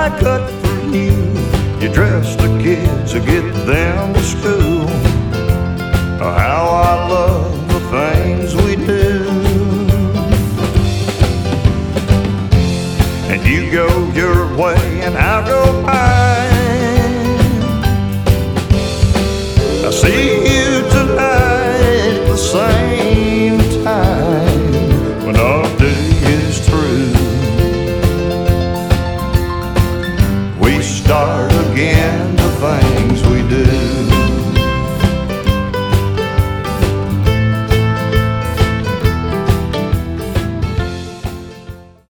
I cut for you. You dress the kids to get them to school. How I love the things we do. And you go your way and I'll go mine. I see you tonight at the same time when our day is through. We start again the things